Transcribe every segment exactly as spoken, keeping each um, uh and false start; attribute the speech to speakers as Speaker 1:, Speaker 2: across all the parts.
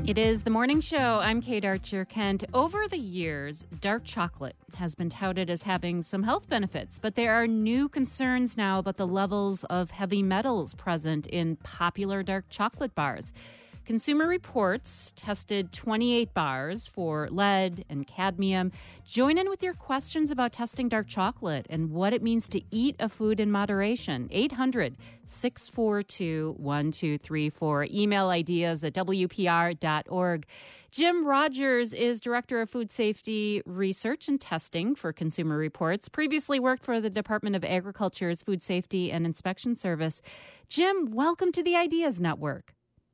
Speaker 1: It is the morning show. I'm Kate Archer-Kent. Over the years, dark chocolate has been touted as having some health benefits, but there are new concerns now about the levels of heavy metals present in popular dark chocolate bars. Consumer Reports tested twenty-eight bars for lead and cadmium. Join in with your questions about testing dark chocolate and what it means to eat a food in moderation. eight hundred, six four two, one two three four. Email ideas at W P R dot org. Jim Rogers is Director of Food Safety Research and Testing for Consumer Reports. Previously worked for the Department of Agriculture's Food Safety and Inspection Service. Jim, welcome to the Ideas Network.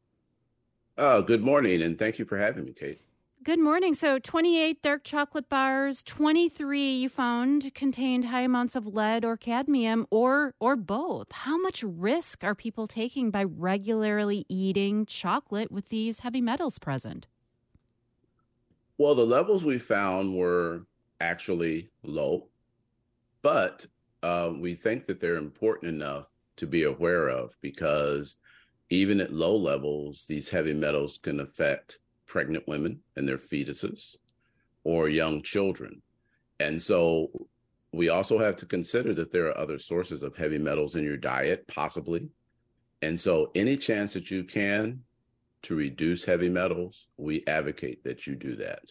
Speaker 2: Oh, good morning, and thank you for having me, Kate.
Speaker 1: Good morning. So twenty-eight dark chocolate bars, twenty-three you found contained high amounts of lead or cadmium or or both. How much risk are people taking by regularly eating chocolate with these heavy metals present?
Speaker 2: Well, the levels we found were actually low, but uh, we think that they're important enough to be aware of because even at low levels, these heavy metals can affect pregnant women and their fetuses or young children. And so we also have to consider that there are other sources of heavy metals in your diet, possibly. And so any chance that you can to reduce heavy metals, we advocate that you do that.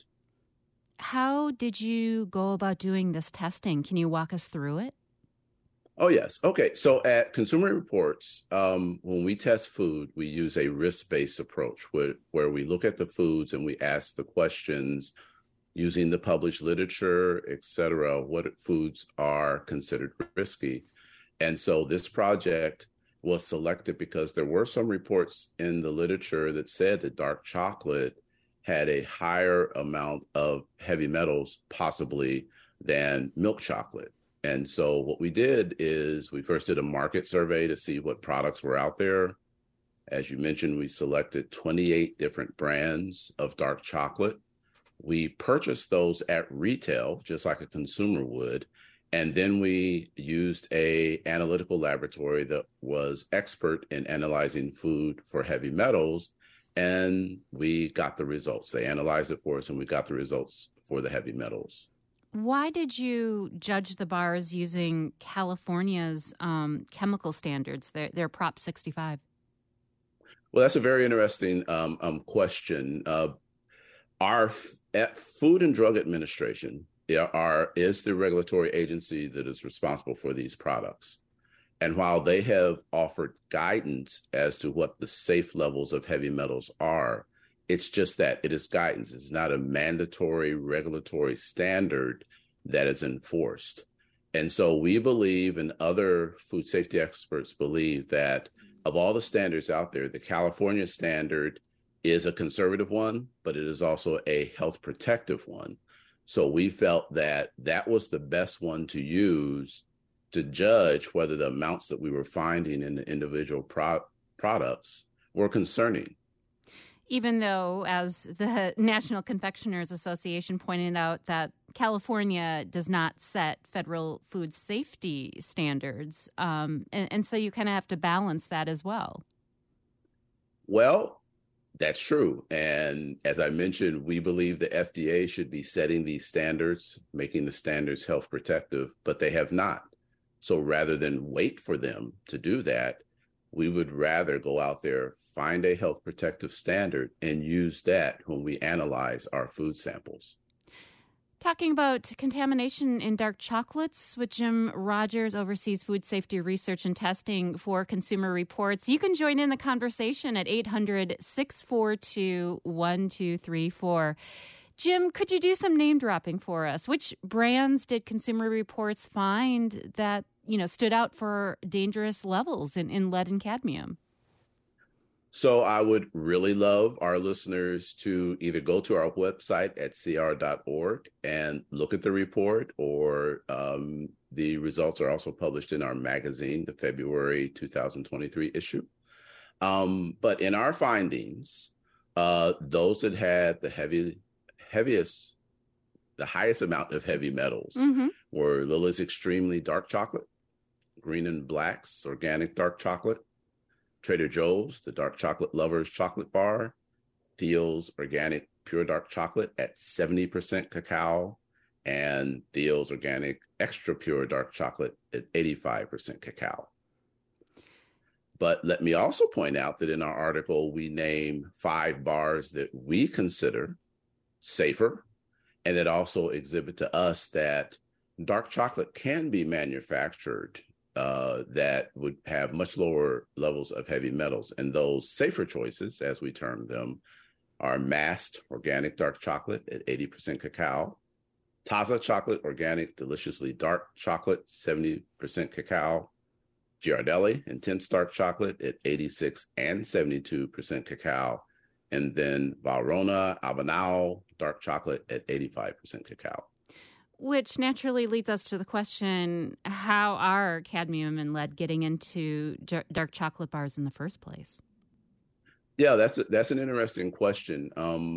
Speaker 1: How did you go about doing this testing? Can you walk us through it?
Speaker 2: Oh, yes. Okay. So at Consumer Reports, um, when we test food, we use a risk-based approach where, where we look at the foods and we ask the questions using the published literature, et cetera, what foods are considered risky. And so this project was selected because there were some reports in the literature that said that dark chocolate had a higher amount of heavy metals, possibly, than milk chocolate. And so what we did is we first did a market survey to see what products were out there. As you mentioned, we selected twenty-eight different brands of dark chocolate. We purchased those at retail, just like a consumer would. And then we used a analytical laboratory that was expert in analyzing food for heavy metals. And we got the results. They analyzed it for us and we got the results for the heavy metals.
Speaker 1: Why did you judge the bars using California's um, chemical standards, their, their Prop sixty-five?
Speaker 2: Well, that's a very interesting um, um, question. Uh, our F- Food and Drug Administration are, is the regulatory agency that is responsible for these products. And while they have offered guidance as to what the safe levels of heavy metals are, it's just that it is guidance. It's not a mandatory regulatory standard that is enforced. And so we believe, and other food safety experts believe, that of all the standards out there, the California standard is a conservative one, but it is also a health protective one. So we felt that that was the best one to use to judge whether the amounts that we were finding in the individual pro- products were concerning.
Speaker 1: Even though, as the National Confectioners Association pointed out, that California does not set federal food safety standards. Um, and, and so you kind of have to balance that as well.
Speaker 2: Well, that's true. And as I mentioned, we believe the F D A should be setting these standards, making the standards health protective, but they have not. So rather than wait for them to do that, we would rather go out there, find a health protective standard, and use that when we analyze our food samples.
Speaker 1: Talking about contamination in dark chocolates with Jim Rogers, oversees food safety research and testing for Consumer Reports. You can join in the conversation at eight hundred, six four two, one two three four. Jim, could you do some name dropping for us? Which brands did Consumer Reports find that, you know, stood out for dangerous levels in, in lead and cadmium?
Speaker 2: So I would really love our listeners to either go to our website at C R dot org and look at the report, or um, the results are also published in our magazine, the February two thousand twenty-three issue. Um, but in our findings, uh, those that had the heavy, heaviest, the highest amount of heavy metals mm-hmm. were Lily's Extremely Dark Chocolate, Green and Black's Organic Dark Chocolate, Trader Joe's, the Dark Chocolate Lovers Chocolate Bar, Thiel's Organic Pure Dark Chocolate at seventy percent cacao, and Thiel's Organic Extra Pure Dark Chocolate at eighty-five percent cacao. But let me also point out that in our article, we name five bars that we consider safer, and that also exhibit to us that dark chocolate can be manufactured uh, that would have much lower levels of heavy metals. And those safer choices, as we term them, are Mast Organic Dark Chocolate at eighty percent cacao, Taza Chocolate Organic Deliciously Dark Chocolate, seventy percent cacao, Ghirardelli Intense Dark Chocolate at eighty-six and seventy-two percent cacao, and then Valrhona Abanao Dark Chocolate at eighty-five percent cacao.
Speaker 1: Which naturally leads us to the question, how are cadmium and lead getting into jar- dark chocolate bars in the first place?
Speaker 2: Yeah, that's a, that's an interesting question. Um,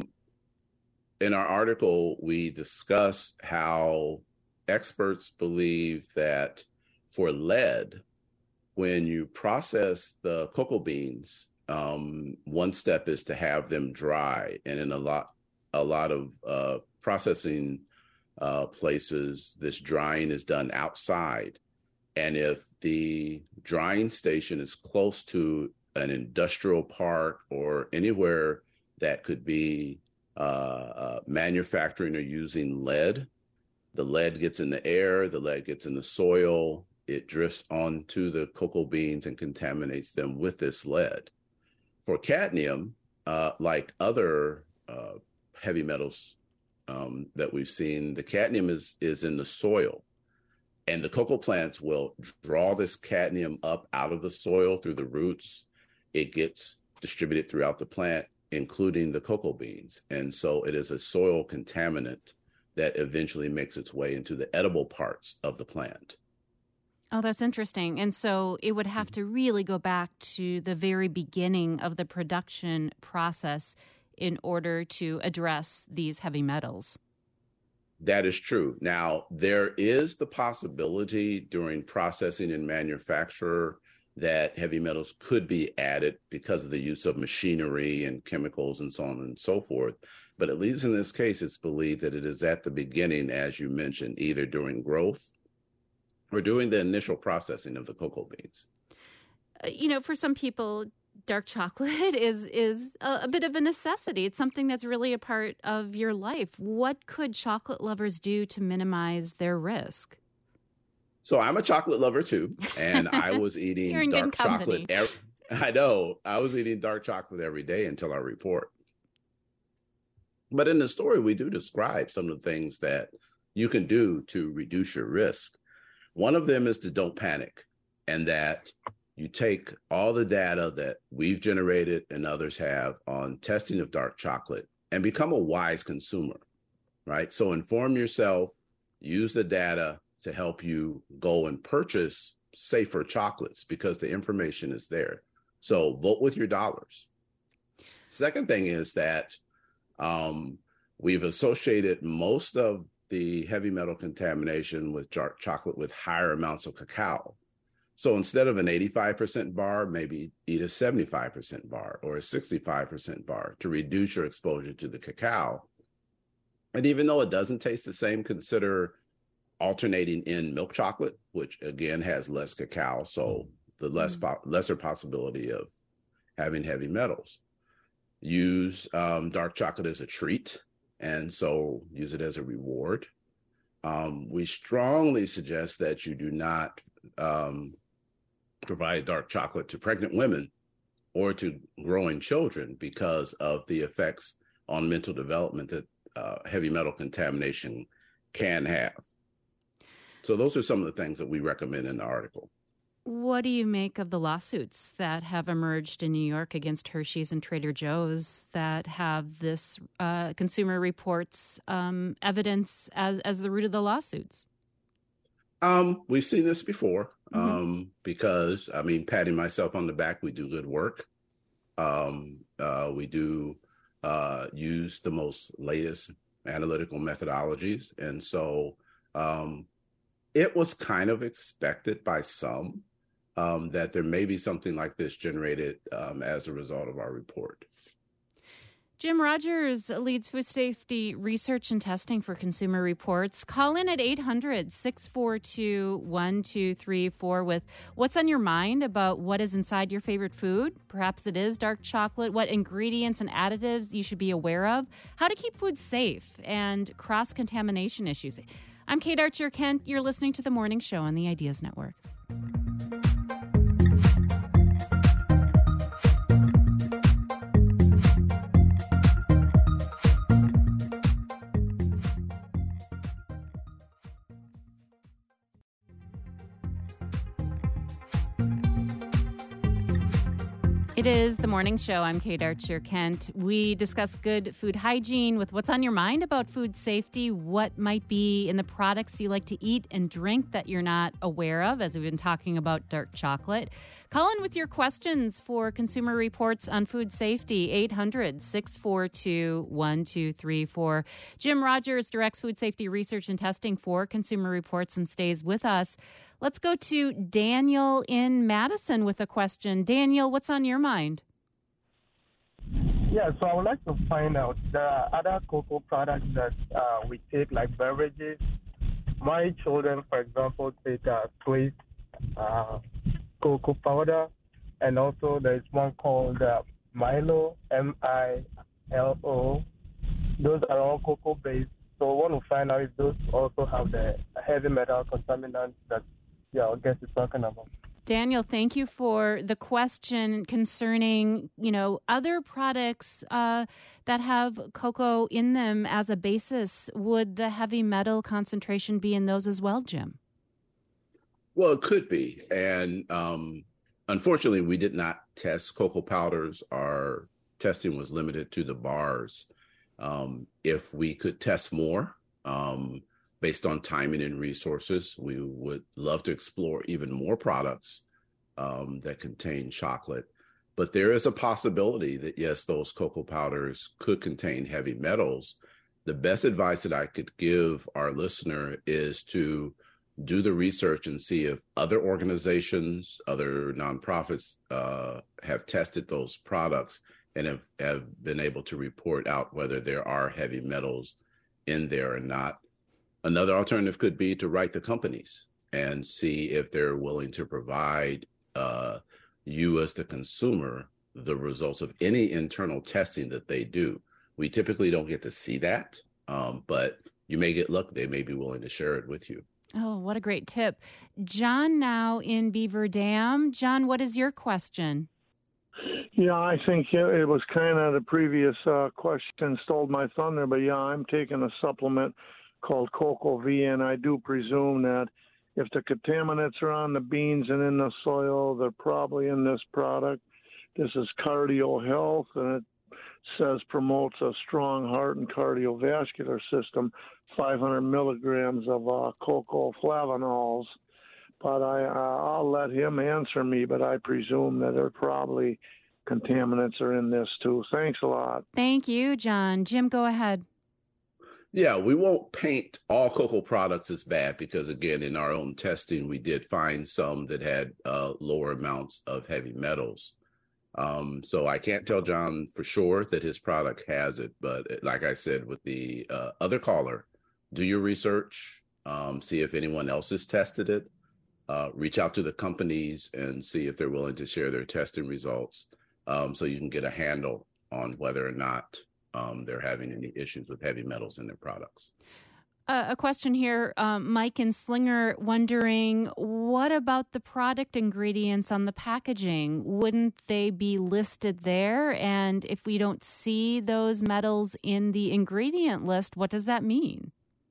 Speaker 2: in our article, we discuss how experts believe that for lead, when you process the cocoa beans, um, one step is to have them dry. And in a lot, a lot of uh, processing uh, places, this drying is done outside. And if the drying station is close to an industrial park or anywhere that could be uh, uh, manufacturing or using lead, the lead gets in the air, the lead gets in the soil, it drifts onto the cocoa beans and contaminates them with this lead. For cadmium, uh, like other uh, heavy metals um, that we've seen, the cadmium is, is in the soil. And the cocoa plants will draw this cadmium up out of the soil through the roots. It gets distributed throughout the plant, including the cocoa beans. And so it is a soil contaminant that eventually makes its way into the edible parts of the plant.
Speaker 1: Oh, that's interesting. And so it would have to really go back to the very beginning of the production process in order to address these heavy metals.
Speaker 2: That is true. Now, there is the possibility during processing and manufacture that heavy metals could be added because of the use of machinery and chemicals and so on and so forth. But at least in this case, it's believed that it is at the beginning, as you mentioned, either during growth or during the initial processing of the cocoa beans.
Speaker 1: Uh, you know, for some people, dark chocolate is is a, a bit of a necessity. It's something that's really a part of your life. What could chocolate lovers do to minimize their risk?
Speaker 2: So I'm a chocolate lover too, and I was eating dark chocolate. Every, I know I was eating dark chocolate every day until our report. But in the story, we do describe some of the things that you can do to reduce your risk. One of them is to don't panic, and that you take all the data that we've generated and others have on testing of dark chocolate and become a wise consumer, right? So inform yourself, use the data to help you go and purchase safer chocolates because the information is there. So vote with your dollars. Second thing is that um, we've associated most of the heavy metal contamination with dark chocolate with higher amounts of cacao. So instead of an eighty-five percent bar, maybe eat a seventy-five percent bar or a sixty-five percent bar to reduce your exposure to the cacao. And even though it doesn't taste the same, consider alternating in milk chocolate, which again has less cacao, so the less po- lesser possibility of having heavy metals. Use um, dark chocolate as a treat, and so use it as a reward. Um, we strongly suggest that you do not um, provide dark chocolate to pregnant women or to growing children because of the effects on mental development that uh, heavy metal contamination can have. So those are some of the things that we recommend in the article.
Speaker 1: What do you make of the lawsuits that have emerged in New York against Hershey's and Trader Joe's that have this uh, Consumer Reports um, evidence as, as the root of the lawsuits?
Speaker 2: Um, we've seen this before
Speaker 1: Mm-hmm.
Speaker 2: um, because, I mean, patting myself on the back, we do good work. Um, uh, we do uh, use the most latest analytical methodologies. And so um, it was kind of expected by some um, that there may be something like this generated um, as a result of our report.
Speaker 1: Jim Rogers leads food safety research and testing for Consumer Reports. Call in at eight hundred, six four two, one two three four with what's on your mind about what is inside your favorite food. Perhaps it is dark chocolate, what ingredients and additives you should be aware of, how to keep food safe, and cross-contamination issues. I'm Kate Archer-Kent. You're listening to The Morning Show on the Ideas Network. It is The Morning Show. I'm Kate Archer-Kent. We discuss good food hygiene with what's on your mind about food safety, what might be in the products you like to eat and drink that you're not aware of, as we've been talking about dark chocolate. Call in with your questions for Consumer Reports on food safety, eight hundred, six four two, one two three four. Jim Rogers directs food safety research and testing for Consumer Reports and stays with us. Let's go to Daniel in Madison with a question. Daniel, what's on your mind?
Speaker 3: Yeah, so I would like to find out the other cocoa products that uh, we take, like beverages. My children, for example, take uh, Twist, uh, cocoa powder, and also there's one called uh, Milo, M I L O. Those are all cocoa-based. So I want to find out if those also have the heavy metal contaminants that yeah, I guess it's talking about.
Speaker 1: Daniel, thank you for the question concerning, you know, other products uh, that have cocoa in them as a basis. Would the heavy metal concentration be in those as well, Jim?
Speaker 2: Well, it could be. And um, unfortunately, we did not test cocoa powders. Our testing was limited to the bars. Um, if we could test more, um, based on timing and resources, we would love to explore even more products um, that contain chocolate. But there is a possibility that, yes, those cocoa powders could contain heavy metals. The best advice that I could give our listener is to do the research and see if other organizations, other nonprofits uh, have tested those products and have, have been able to report out whether there are heavy metals in there or not. Another alternative could be to write the companies and see if they're willing to provide uh, you as the consumer the results of any internal testing that they do. We typically don't get to see that, um, but you may get lucky. They may be willing to share it with you.
Speaker 1: Oh, what a great tip. John now in Beaver Dam. John, what is your question?
Speaker 4: Yeah, I think it was kind of the previous uh, question stole my thunder, but yeah, I'm taking a supplement called Cocoa V, and I do presume that if the contaminants are on the beans and in the soil, they're probably in this product. This is Cardio Health, and it says promotes a strong heart and cardiovascular system, five hundred milligrams of uh, cocoa flavonols. But I, uh, I'll let him answer me, but I presume that there probably contaminants are in this too. Thanks a lot.
Speaker 1: Thank you, John. Jim, go ahead.
Speaker 2: Yeah, we won't paint all cocoa products as bad because, again, in our own testing, we did find some that had uh, lower amounts of heavy metals. Um, so I can't tell John for sure that his product has it. But like I said, with the uh, other caller, do your research, um, see if anyone else has tested it, uh, reach out to the companies and see if they're willing to share their testing results um, so you can get a handle on whether or not Um, they're having any issues with heavy metals in their products.
Speaker 1: Uh, a question here, um, Mike and Slinger, wondering, what about the product ingredients on the packaging? Wouldn't they be listed there? And if we don't see those metals in the ingredient list, what does that mean?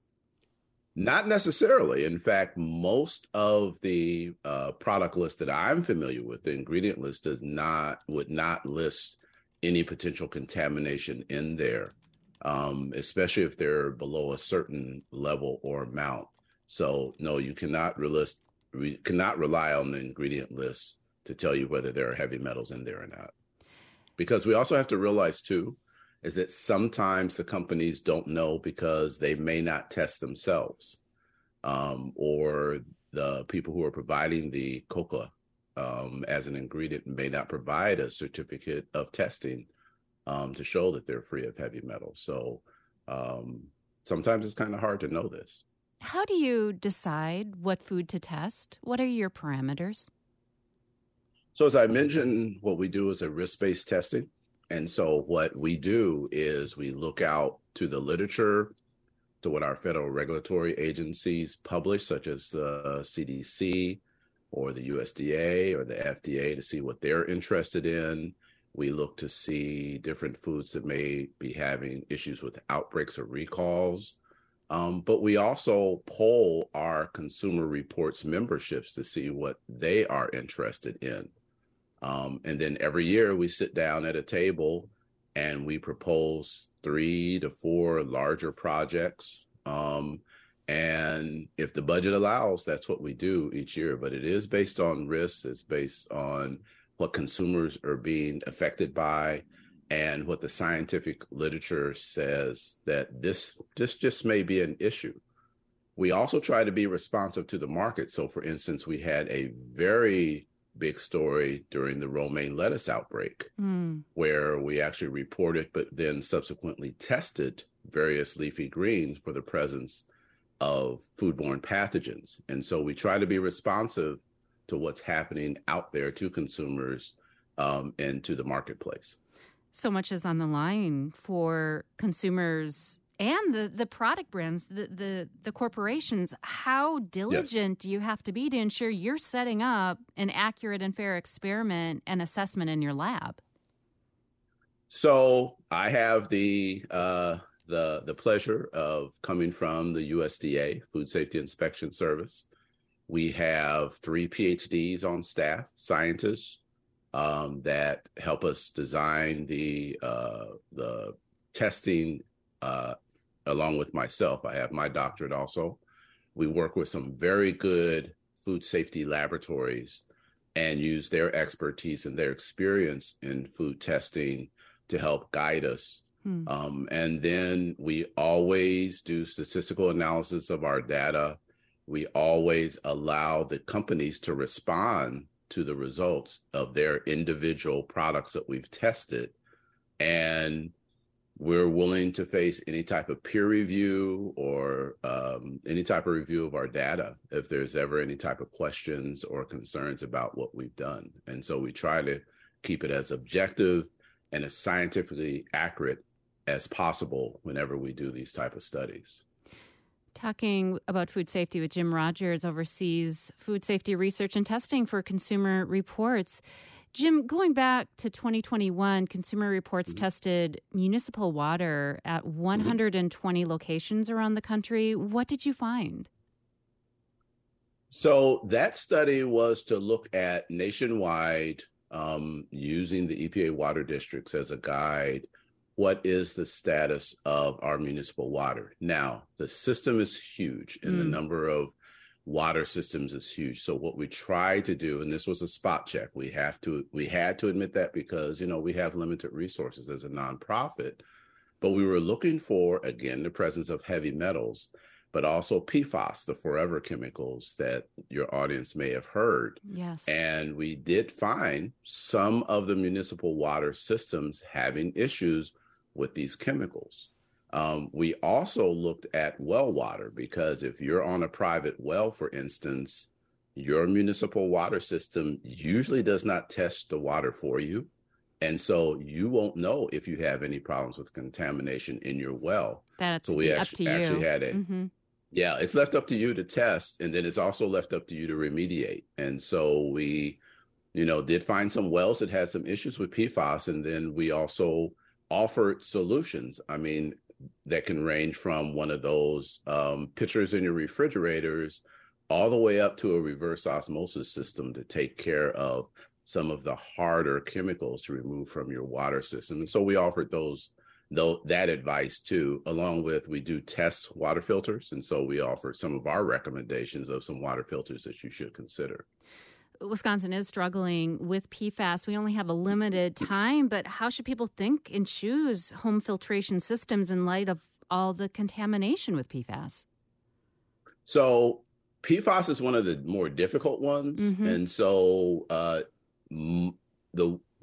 Speaker 2: Not necessarily. In fact, most of the uh, product list that I'm familiar with, the ingredient list does not would not list any potential contamination in there, um, especially if they're below a certain level or amount. So no, you cannot relist, re, cannot rely on the ingredient list to tell you whether there are heavy metals in there or not. Because we also have to realize too, is that sometimes the companies don't know because they may not test themselves, um, or the people who are providing the cocoa um, as an ingredient may not provide a certificate of testing um, to show that they're free of heavy metals. So um, sometimes it's kind of hard to know this.
Speaker 1: How do you decide what food to test? What are your parameters?
Speaker 2: So as I mentioned, what we do is a risk-based testing. And so what we do is we look out to the literature, to what our federal regulatory agencies publish, such as the C D C or the U S D A or the F D A, to see what they're interested in. We look to see different foods that may be having issues with outbreaks or recalls. Um, but we also poll our Consumer Reports memberships to see what they are interested in. Um, and then every year we sit down at a table and we propose three to four larger projects. Um, and if the budget allows, that's what we do each year. But it is based on risks. It's based on what consumers are being affected by and what the scientific literature says that this, this just may be an issue. We also try to be responsive to the market. So, for instance, we had a very big story during the romaine lettuce outbreak, mm. where we actually reported, but then subsequently tested various leafy greens for the presence of foodborne pathogens. And so we try to be responsive to what's happening out there to consumers um, and to the marketplace.
Speaker 1: So much is on the line for consumers and the, the product brands, the, the, the corporations. How diligent yes. do you have to be to ensure you're setting up an accurate and fair experiment and assessment in your lab?
Speaker 2: So I have the uh, the the pleasure of coming from the U S D A, Food Safety Inspection Service. We have three P H Ds on staff, scientists, um, that help us design the uh, the testing. Uh, along with myself, I have my doctorate also. We work with some very good food safety laboratories and use their expertise and their experience in food testing to help guide us. Hmm. Um, and then we always do statistical analysis of our data. We always allow the companies to respond to the results of their individual products that we've tested. And we're willing to face any type of peer review or um, any type of review of our data if there's ever any type of questions or concerns about what we've done. And so we try to keep it as objective and as scientifically accurate as possible whenever we do these type of studies.
Speaker 1: Talking about food safety with Jim Rogers, oversees food safety research and testing for Consumer Reports. Jim, going back to twenty twenty-one, Consumer Reports mm-hmm. tested municipal water at one hundred twenty mm-hmm. locations around the country. What did you find?
Speaker 2: So that study was to look at nationwide, um, using the E P A water districts as a guide, what is the status of our municipal water? Now, the system is huge and mm. the number of water systems is huge. So what we try to do, and this was a spot check, we have to, we had to admit that because, you know, we have limited resources as a nonprofit, but we were looking for, again, the presence of heavy metals, but also P FAS, the forever chemicals that your audience may have heard.
Speaker 1: Yes.
Speaker 2: And we did find some of the municipal water systems having issues with these chemicals. Um, we also looked at well water, because if you're on a private well, for instance, your municipal water system usually does not test the water for you. And so you won't know if you have any problems with contamination in your well.
Speaker 1: That's
Speaker 2: so we
Speaker 1: up
Speaker 2: actually,
Speaker 1: to you.
Speaker 2: actually had a, mm-hmm. yeah, it's left up to you to test. And then it's also left up to you to remediate. And so we, you know, did find some wells that had some issues with P FAS. And then we also offered solutions. I mean, that can range from one of those um, pitchers in your refrigerators all the way up to a reverse osmosis system to take care of some of the harder chemicals to remove from your water system. And so we offered those, though, that advice too, along with we do test water filters. And so we offered some of our recommendations of some water filters that you should consider.
Speaker 1: Wisconsin is struggling with P FAS. We only have a limited time, but how should people think and choose home filtration systems in light of all the contamination with P FAS?
Speaker 2: So P FAS is one of the more difficult ones. Mm-hmm. And so uh, the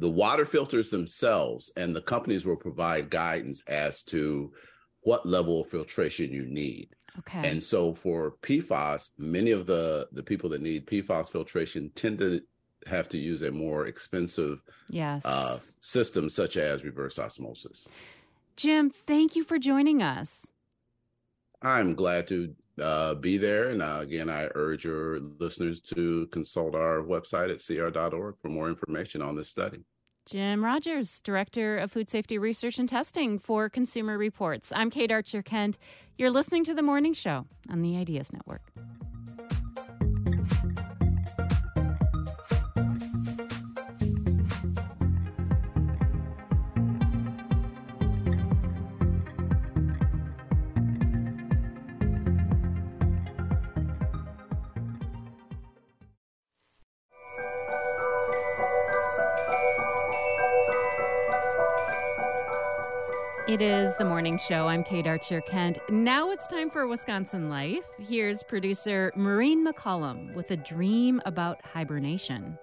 Speaker 2: the water filters themselves and the companies will provide guidance as to what level of filtration you need.
Speaker 1: Okay.
Speaker 2: And so for P FAS, many of the, the people that need P FAS filtration tend to have to use a more expensive
Speaker 1: yes.
Speaker 2: uh, system such as reverse osmosis.
Speaker 1: Jim, thank you for joining us.
Speaker 2: I'm glad to uh, be there. And uh, again, I urge your listeners to consult our website at C R dot org for more information on this study.
Speaker 1: Jim Rogers, Director of Food Safety Research and Testing for Consumer Reports. I'm Kate Archer-Kent. You're listening to The Morning Show on the Ideas Network. It is The Morning Show. I'm Kate Archer-Kent. Now it's time for Wisconsin Life. Here's producer Maureen McCollum with a dream about hibernation.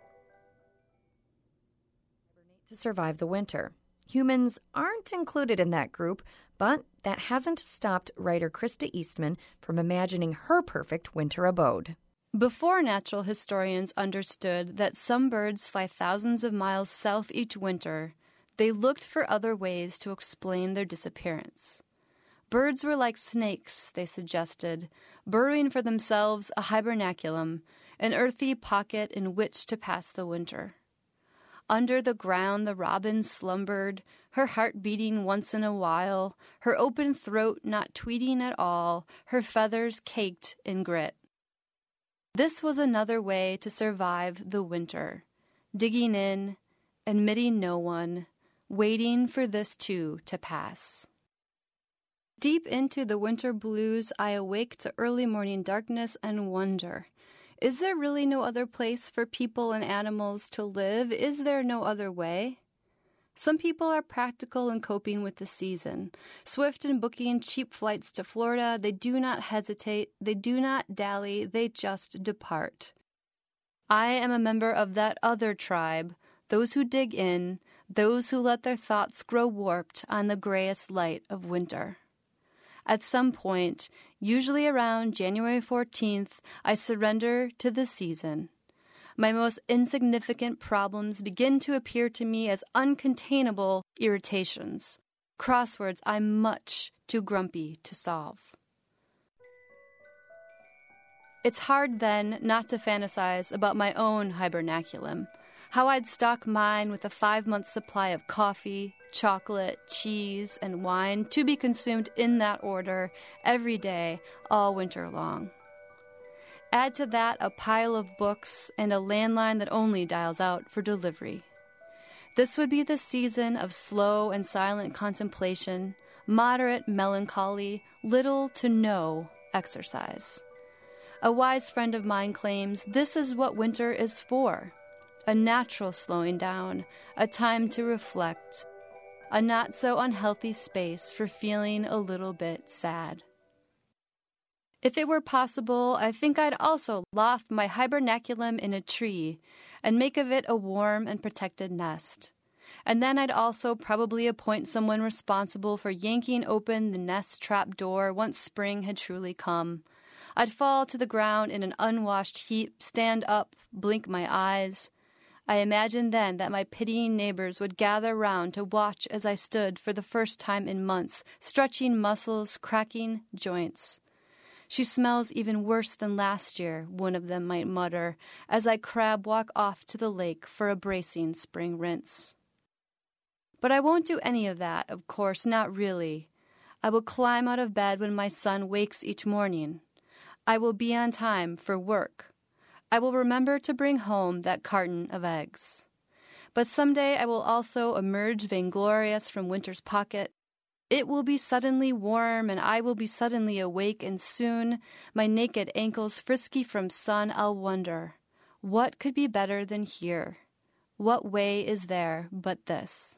Speaker 5: To survive the winter. Humans aren't included in that group, but that hasn't stopped writer Krista Eastman from imagining her perfect winter abode.
Speaker 6: Before natural historians understood that some birds fly thousands of miles south each winter, they looked for other ways to explain their disappearance. Birds were like snakes, they suggested, burrowing for themselves a hibernaculum, an earthy pocket in which to pass the winter. Under the ground the robin slumbered, her heart beating once in a while, her open throat not tweeting at all, her feathers caked in grit. This was another way to survive the winter, digging in, admitting no one, waiting for this too to pass. Deep into the winter blues, I awake to early morning darkness and wonder, is there really no other place for people and animals to live? Is there no other way? Some people are practical in coping with the season. Swift in booking cheap flights to Florida, they do not hesitate, they do not dally, they just depart. I am a member of that other tribe, those who dig in, those who let their thoughts grow warped on the grayest light of winter. At some point, usually around January fourteenth, I surrender to the season. My most insignificant problems begin to appear to me as uncontainable irritations, crosswords I'm much too grumpy to solve. It's hard then not to fantasize about my own hibernaculum, how I'd stock mine with a five-month supply of coffee, chocolate, cheese, and wine to be consumed in that order every day, all winter long. Add to that a pile of books and a landline that only dials out for delivery. This would be the season of slow and silent contemplation, moderate melancholy, little to no exercise. A wise friend of mine claims this is what winter is for. A natural slowing down, a time to reflect, a not so unhealthy space for feeling a little bit sad. If it were possible, I think I'd also loft my hibernaculum in a tree and make of it a warm and protected nest. And then I'd also probably appoint someone responsible for yanking open the nest trap door once spring had truly come. I'd fall to the ground in an unwashed heap, stand up, blink my eyes. I imagined then that my pitying neighbors would gather round to watch as I stood for the first time in months, stretching muscles, cracking joints. She smells even worse than last year, one of them might mutter, as I crab walk off to the lake for a bracing spring rinse. But I won't do any of that, of course, not really. I will climb out of bed when my son wakes each morning. I will be on time for work. I will remember to bring home that carton of eggs. But someday I will also emerge vainglorious from winter's pocket. It will be suddenly warm, and I will be suddenly awake, and soon, my naked ankles frisky from sun, I'll wonder, what could be better than here? What way is there but this?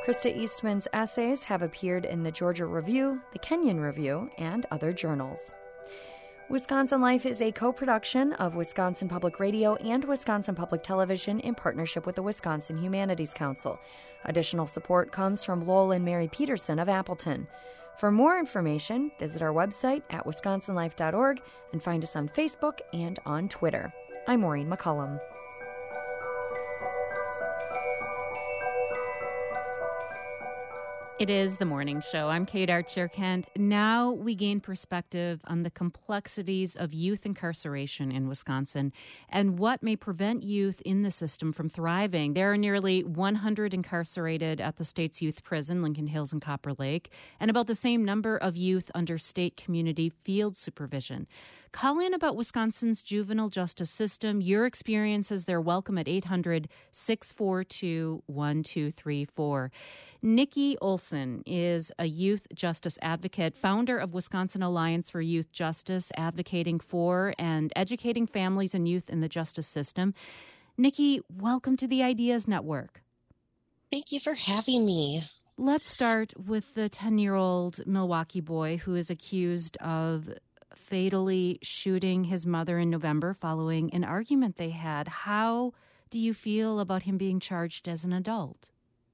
Speaker 5: Krista Eastman's essays have appeared in the Georgia Review, the Kenyon Review, and other journals. Wisconsin Life is a co-production of Wisconsin Public Radio and Wisconsin Public Television in partnership with the Wisconsin Humanities Council. Additional support comes from Lowell and Mary Peterson of Appleton. For more information, visit our website at wisconsin life dot org and find us on Facebook and on Twitter. I'm Maureen McCullum.
Speaker 1: It is the morning show. I'm Kate Archer-Kent. Now we gain perspective on the complexities of youth incarceration in Wisconsin and what may prevent youth in the system from thriving. There are nearly one hundred incarcerated at the state's youth prison, Lincoln Hills and Copper Lake, and about the same number of youth under state community field supervision. Call in about Wisconsin's juvenile justice system. Your experiences, they're welcome at eight hundred, six four two, one two three four. Nikki Olson is a youth justice advocate, founder of Wisconsin Alliance for Youth Justice, advocating for and educating families and youth in the justice system. Nikki, welcome to the Ideas Network.
Speaker 7: Thank you for having me.
Speaker 1: Let's start with the ten-year-old Milwaukee boy who is accused of fatally shooting his mother in November following an argument they had. How do you feel about him being charged as an adult?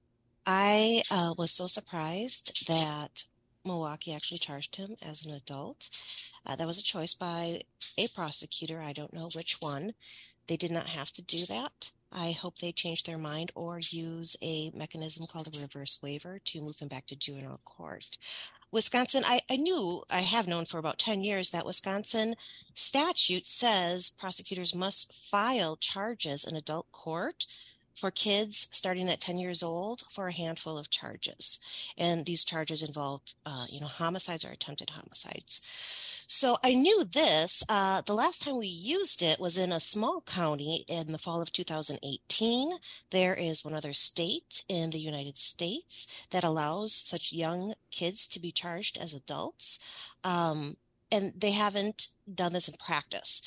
Speaker 7: I uh, was so surprised that Milwaukee actually charged him as an adult. Uh, that was a choice by a prosecutor. I don't know which one. They did not have to do that. I hope they change their mind or use a mechanism called a reverse waiver to move him back to juvenile court. Wisconsin, I, I knew, I have known for about ten years that Wisconsin statute says prosecutors must file charges in adult court for kids starting at ten years old for a handful of charges. And these charges involve, uh, you know, homicides or attempted homicides. So I knew this. Uh, the last time we used it was in a small county in the fall of two thousand eighteen. There is one other state in the United States that allows such young kids to be charged as adults. Um, and they haven't done this in practice.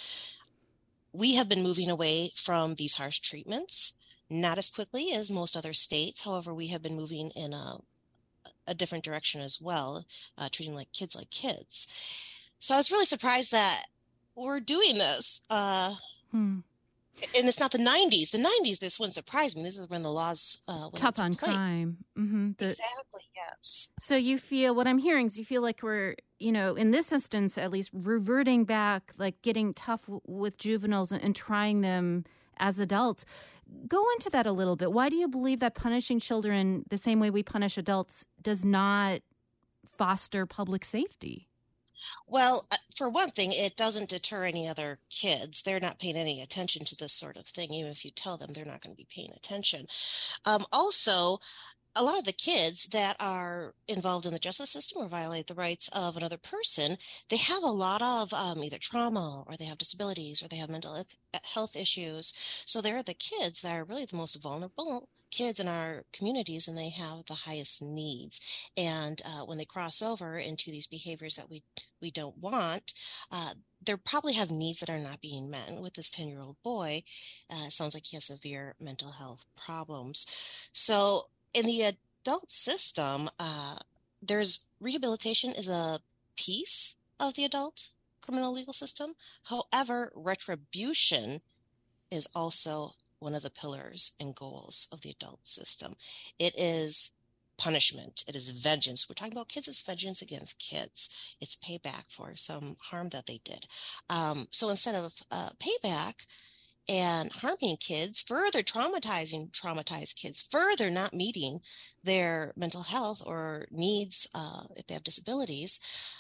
Speaker 7: We have been moving away from these harsh treatments. Not as quickly as most other states. However, we have been moving in a, a different direction as well, uh, treating like kids like kids. So I was really surprised that we're doing this. Uh, hmm. And it's not the nineties. The nineties, this wouldn't surprise me. This is when the laws uh, went
Speaker 1: tough on
Speaker 7: play.
Speaker 1: crime. Mm-hmm. The,
Speaker 7: exactly, yes.
Speaker 1: So you feel, what I'm hearing is you feel like we're, you know, in this instance, at least reverting back, like getting tough w- with juveniles and, and trying them as adults. Go into that a little bit. Why do you believe that punishing children the same way we punish adults does not foster public safety?
Speaker 7: Well, for one thing, it doesn't deter any other kids. They're not paying any attention to this sort of thing. Even if you tell them, they're not going to be paying attention. Um, also, a lot of the kids that are involved in the justice system or violate the rights of another person, they have a lot of um, either trauma or they have disabilities or they have mental health issues. So they're the kids that are really the most vulnerable kids in our communities, and they have the highest needs. And uh, when they cross over into these behaviors that we, we don't want, uh, they probably have needs that are not being met. And with this ten-year-old boy, uh, it sounds like he has severe mental health problems. So in the adult system, uh, there's rehabilitation is a piece of the adult criminal legal system. However, retribution is also one of the pillars and goals of the adult system. It is punishment. It is vengeance. We're talking about kids. It's vengeance against kids. It's payback for some harm that they did. Um, so instead of uh, payback, and harming kids, further traumatizing traumatized kids, further not meeting their mental health or needs uh, if they have disabilities,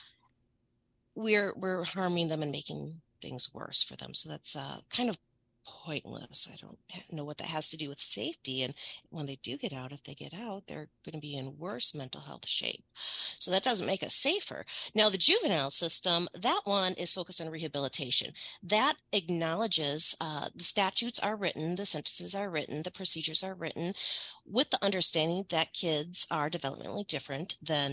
Speaker 7: we're we're harming them and making things worse for them. So that's uh, kind of pointless. I don't know what that has to do with safety. And when they do get out, if they get out, they're going to be in worse mental health shape. So that doesn't make us safer. Now, the juvenile system, that one is focused on rehabilitation. That acknowledges uh, the statutes are written, the sentences are written, the procedures are written with the understanding that kids are developmentally different than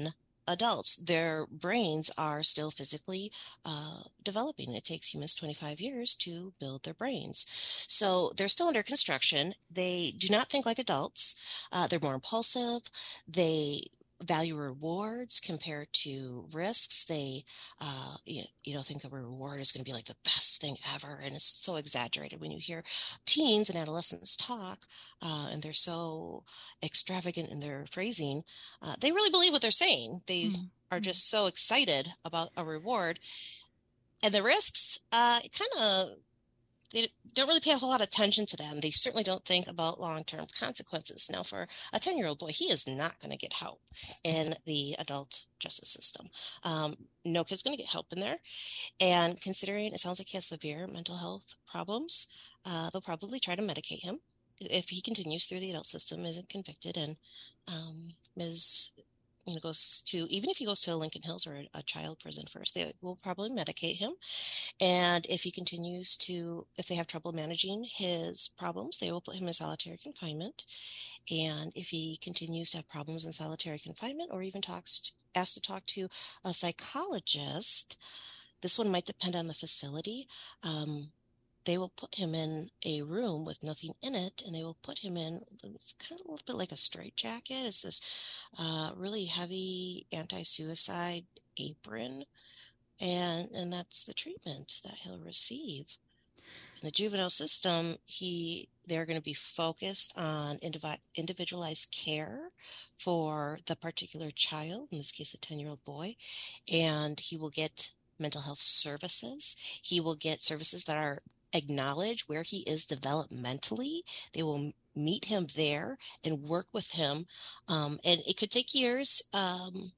Speaker 7: adults. Their brains are still physically uh, developing. It takes humans twenty-five years to build their brains. So they're still under construction. They do not think like adults. Uh, they're more impulsive. They value rewards compared to risks. They, uh, you, you know, think a reward is going to be like the best thing ever. And it's so exaggerated when you hear teens and adolescents talk, uh, and they're so extravagant in their phrasing. Uh, they really believe what they're saying. They mm-hmm. are just so excited about a reward. And the risks, uh, kind of, they don't really pay a whole lot of attention to them. They certainly don't think about long-term consequences. Now, for a ten-year-old boy, he is not going to get help in the adult justice system. Um, no kid's going to get help in there. And considering it sounds like he has severe mental health problems, uh, they'll probably try to medicate him if he continues through the adult system, isn't convicted, and um, is... You know, goes to, even if he goes to Lincoln Hills or a, a child prison first, they will probably medicate him. And if he continues to, if they have trouble managing his problems, they will put him in solitary confinement. And if he continues to have problems in solitary confinement, or even talks, asked to talk to a psychologist, this one might depend on the facility. Um, They will put him in a room with nothing in it, and they will put him in, it's kind of a little bit like a straitjacket. It's this uh, really heavy anti-suicide apron, and and that's the treatment that he'll receive. In the juvenile system, he they're going to be focused on indivi- individualized care for the particular child, in this case, the ten-year-old boy, and he will get mental health services. He will get services that are acknowledge where he is developmentally. They will meet him there and work with him. Um, and it could take years um,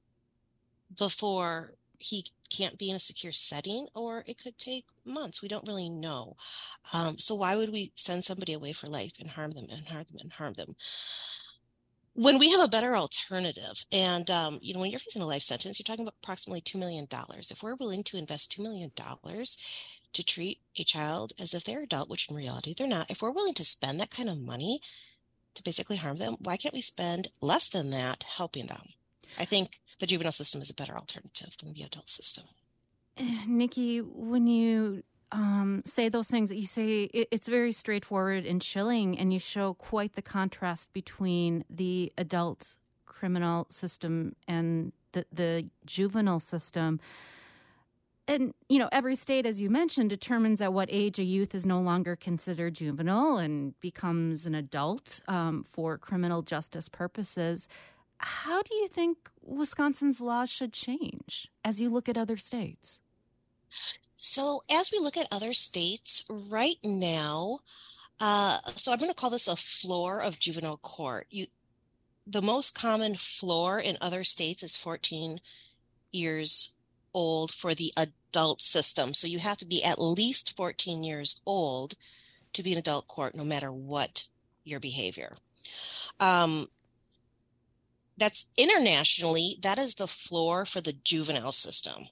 Speaker 7: before he can't be in a secure setting, or it could take months. We don't really know. Um, so why would we send somebody away for life and harm them and harm them and harm them? When we have a better alternative, and, um, you know, when you're facing a life sentence, you're talking about approximately two million dollars. If we're willing to invest two million dollars to treat a child as if they're adult, which in reality they're not, if we're willing to spend that kind of money to basically harm them, why can't we spend less than that helping them? I think the juvenile system is a better alternative than the adult system.
Speaker 1: Nikki, when you um, say those things, you say it, it's very straightforward and chilling, and you show quite the contrast between the adult criminal system and the, the juvenile system. And, you know, every state, as you mentioned, determines at what age a youth is no longer considered juvenile and becomes an adult um, for criminal justice purposes. How do you think Wisconsin's laws should change as you look at other states?
Speaker 7: So as we look at other states right now, uh, so I'm going to call this a floor of juvenile court. You, the most common floor in other states is fourteen years old for the adult system. So you have to be at least fourteen years old to be an adult court, no matter what your behavior. Um, that's internationally, that is the floor for the juvenile system.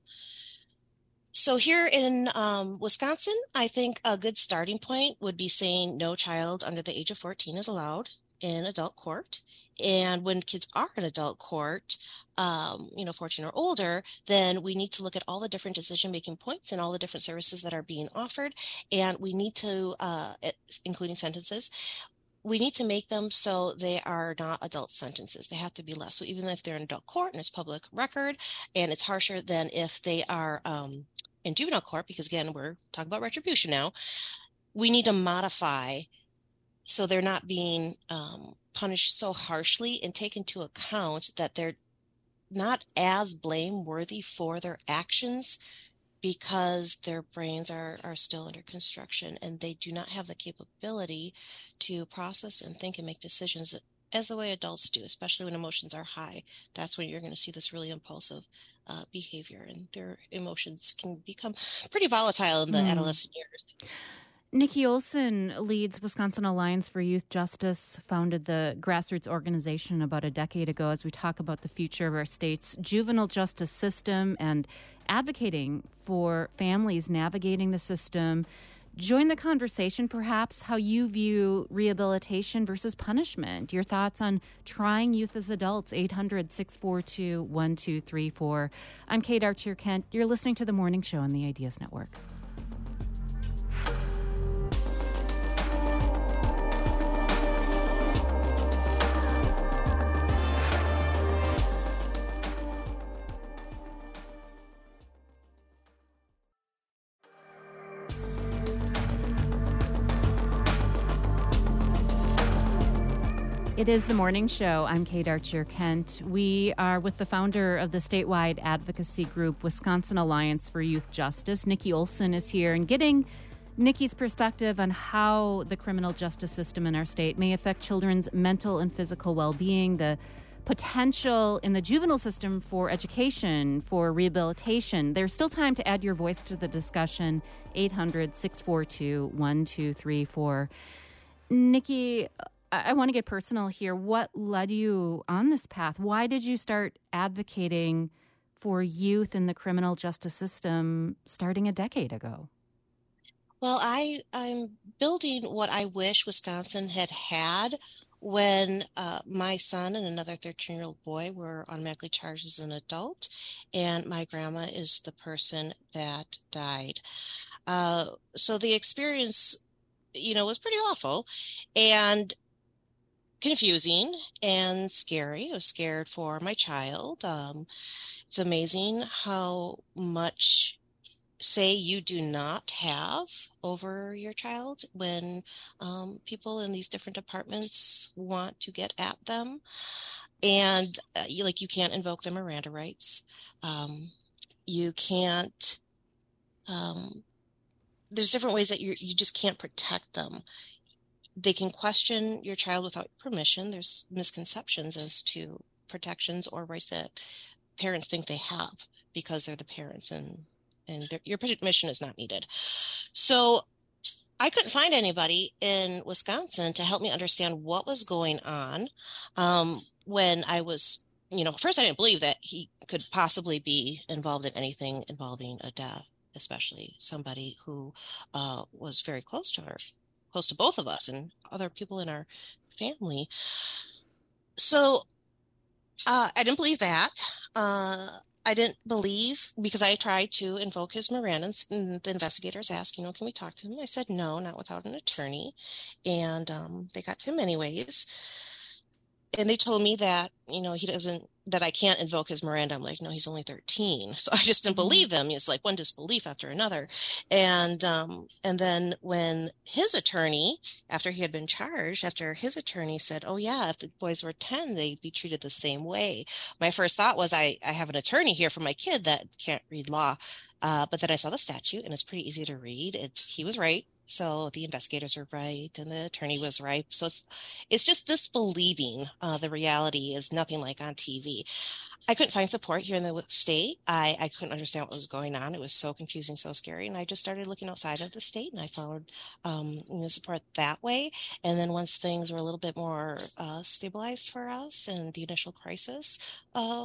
Speaker 7: So here in um, Wisconsin, I think a good starting point would be saying no child under the age of fourteen is allowed in adult court. And when kids are in adult court, um, you know, fourteen or older, then we need to look at all the different decision-making points and all the different services that are being offered. And we need to, uh, including sentences, we need to make them so they are not adult sentences. They have to be less. So even if they're in adult court and it's public record, and it's harsher than if they are um, in juvenile court, because again, we're talking about retribution now, we need to modify so they're not being um, punished so harshly, and take into account that they're not as blameworthy for their actions because their brains are, are still under construction and they do not have the capability to process and think and make decisions as the way adults do, especially when emotions are high. That's when you're going to see this really impulsive uh, behavior, and their emotions can become pretty volatile in the mm. adolescent years.
Speaker 1: Nikki Olson leads Wisconsin Alliance for Youth Justice, founded the grassroots organization about a decade ago as we talk about the future of our state's juvenile justice system and advocating for families navigating the system, join the conversation, perhaps, how you view rehabilitation versus punishment. Your thoughts on trying youth as adults, eight hundred, six four two, one two three four. I'm Kate Archer-Kent. You're listening to The Morning Show on the Ideas Network. It is The Morning Show. I'm Kate Archer-Kent. We are with the founder of the statewide advocacy group, Wisconsin Alliance for Youth Justice. Nikki Olson is here, and getting Nikki's perspective on how the criminal justice system in our state may affect children's mental and physical well-being, the potential in the juvenile system for education, for rehabilitation. There's still time to add your voice to the discussion, eight hundred, six four two, one two three four. Nikki, I want to get personal here. What led you on this path? Why did you start advocating for youth in the criminal justice system starting a decade ago?
Speaker 7: Well, I, I'm building what I wish Wisconsin had had when uh, my son and another thirteen-year-old boy were automatically charged as an adult, and my grandma is the person that died. Uh, so the experience, you know, was pretty awful and confusing and scary. I was scared for my child. Um, it's amazing how much say you do not have over your child when um, people in these different departments want to get at them. And uh, you, like, you can't invoke the Miranda rights. Um, you can't, um, there's different ways that you you just can't protect them. They can question your child without permission. There's misconceptions as to protections or rights that parents think they have because they're the parents, and, and your permission is not needed. So I couldn't find anybody in Wisconsin to help me understand what was going on um, when I was, you know, first I didn't believe that he could possibly be involved in anything involving a death, especially somebody who uh, was very close to her. close to both of us and other people in our family. So uh, I didn't believe that. Uh, I didn't believe, because I tried to invoke his Miranda, and the investigators asked, you know, can we talk to him? I said, no, not without an attorney. And um, they got to him anyways. And they told me that, you know, he doesn't, that I can't invoke his Miranda. I'm like, no, he's only thirteen. So I just didn't believe them. It's like one disbelief after another. And, um, and then when his attorney, after he had been charged, after his attorney said, oh yeah, if the boys were ten, they'd be treated the same way. My first thought was, I, I have an attorney here for my kid that can't read law. Uh, but then I saw the statute, and it's pretty easy to read. It, he was right. So the investigators were right and the attorney was right. So it's, it's just disbelieving uh, the reality is nothing like on T V. I couldn't find support here in the state. I, I couldn't understand what was going on. It was so confusing, so scary. And I just started looking outside of the state, and I found um, you know, support that way. And then once things were a little bit more uh, stabilized for us and the initial crisis uh,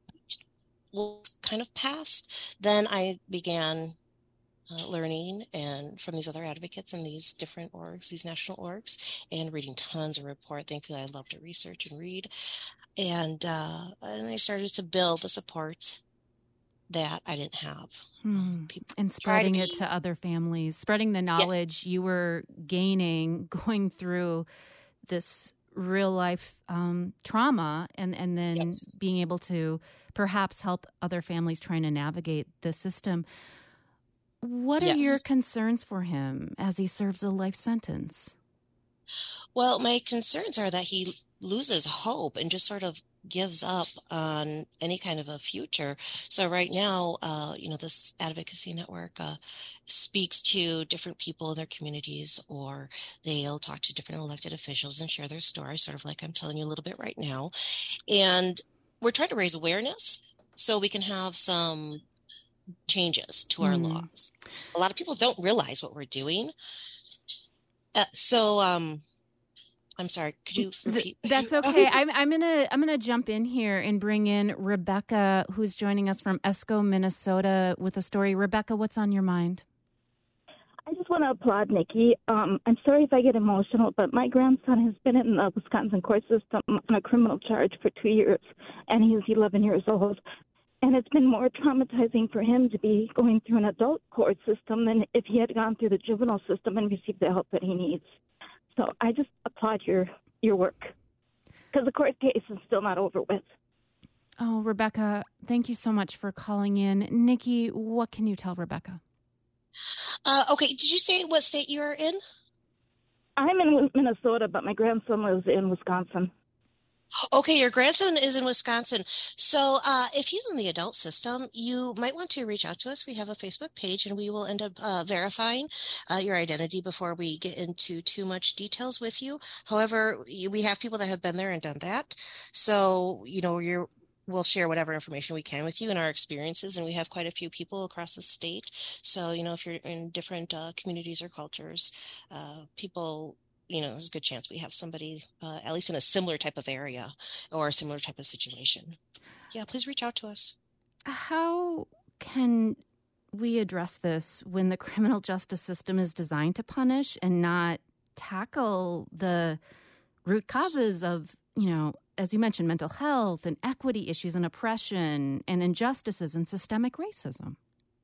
Speaker 7: was kind of passed, then I began Uh, learning and from these other advocates and these different orgs, these national orgs, and reading tons of report. Thank you. I love to research and read. And, uh, and I started to build the support that I didn't have.
Speaker 1: Hmm. And spreading to it be... to other families, spreading the knowledge yes. you were gaining going through this real life um, trauma, and, and then yes. being able to perhaps help other families trying to navigate the system. What are yes. your concerns for him as he serves a life sentence?
Speaker 7: Well, my concerns are that he loses hope and just sort of gives up on any kind of a future. So right now, uh, you know, this advocacy network uh, speaks to different people in their communities, or they'll talk to different elected officials and share their story, sort of like I'm telling you a little bit right now. And we're trying to raise awareness so we can have some changes to our mm. laws. A lot of people don't realize what we're doing. Uh, so, um, I'm sorry. Could you repeat?
Speaker 1: That's okay. I'm, I'm gonna I'm gonna jump in here and bring in Rebecca, who's joining us from Esko, Minnesota, with a story. Rebecca, what's on your mind?
Speaker 8: I just want to applaud Nikki. Um, I'm sorry if I get emotional, but my grandson has been in the Wisconsin court system on a criminal charge for two years, and he's eleven years old. And it's been more traumatizing for him to be going through an adult court system than if he had gone through the juvenile system and received the help that he needs. So I just applaud your, your work, because the court case is still not over with.
Speaker 1: Oh, Rebecca, thank you so much for calling in. Nikki, what can you tell Rebecca?
Speaker 7: Uh, okay, did you say what state you're in?
Speaker 8: I'm in Minnesota, but my grandson lives in Wisconsin.
Speaker 7: Okay, your grandson is in Wisconsin. So uh, if he's in the adult system, you might want to reach out to us. We have a Facebook page, and we will end up uh, verifying uh, your identity before we get into too much details with you. However, we have people that have been there and done that. So, you know, you're we'll share whatever information we can with you and our experiences. And we have quite a few people across the state. So, you know, if you're in different uh, communities or cultures, uh, people, you know, there's a good chance we have somebody uh, at least in a similar type of area or a similar type of situation. Yeah, please reach out to us.
Speaker 1: How can we address this when the criminal justice system is designed to punish and not tackle the root causes of, you know, as you mentioned, mental health and equity issues and oppression and injustices and systemic racism?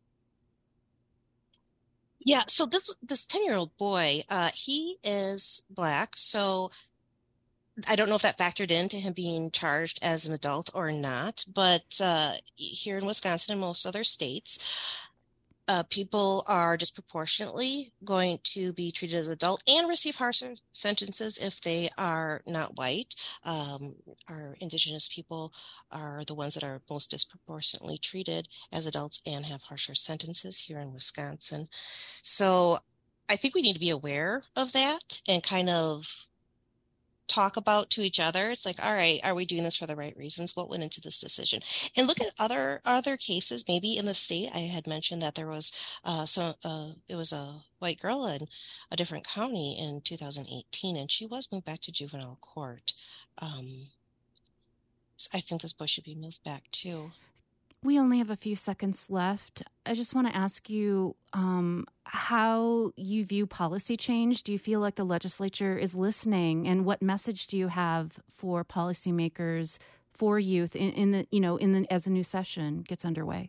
Speaker 7: Yeah, so this this ten-year-old boy, uh, he is Black, so I don't know if that factored into him being charged as an adult or not, but uh, here in Wisconsin and most other states, Uh, people are disproportionately going to be treated as adult and receive harsher sentences if they are not white. Um, our Indigenous people are the ones that are most disproportionately treated as adults and have harsher sentences here in Wisconsin. So I think we need to be aware of that and kind of talk about to each other. It's like, all right, are we doing this for the right reasons? What went into this decision? And look at other other cases. Maybe in the state, I had mentioned that there was uh, some. Uh, it was a white girl in a different county in two thousand eighteen, and she was moved back to juvenile court. Um, so I think this boy should be moved back too.
Speaker 1: We only have a few seconds left. I just want to ask you um, how you view policy change. Do you feel like the legislature is listening, and what message do you have for policymakers, for youth in, in the you know in the as the new session gets underway?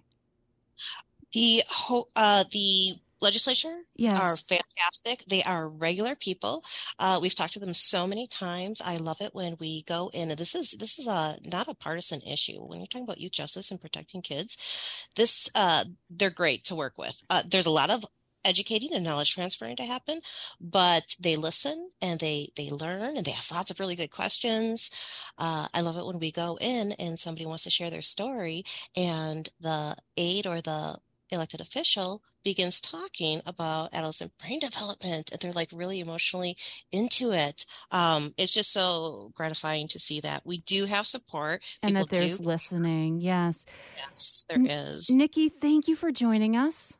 Speaker 7: The ho- uh, the legislature
Speaker 1: yes.
Speaker 7: are fantastic. They are regular people. Uh, we've talked to them so many times. I love it when we go in, and this is this is a not a partisan issue. When you're talking about youth justice and protecting kids, this uh, they're great to work with. Uh, there's a lot of educating and knowledge transferring to happen, but they listen and they they learn and they ask lots of really good questions. Uh, I love it when we go in and somebody wants to share their story, and the aide or the elected official begins talking about adolescent brain development, and they're like really emotionally into it. Um, it's just so gratifying to see that. We do have support.
Speaker 1: And
Speaker 7: People
Speaker 1: that there's
Speaker 7: do.
Speaker 1: listening. Yes.
Speaker 7: Yes, there
Speaker 1: N-
Speaker 7: is.
Speaker 1: Nikki, thank you for joining us.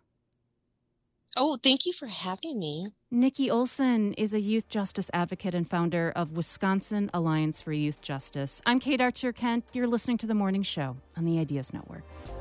Speaker 7: Oh, thank you for having me.
Speaker 1: Nikki Olson is a youth justice advocate and founder of Wisconsin Alliance for Youth Justice. I'm Kate Archer Kent. You're listening to The Morning Show on the Ideas Network.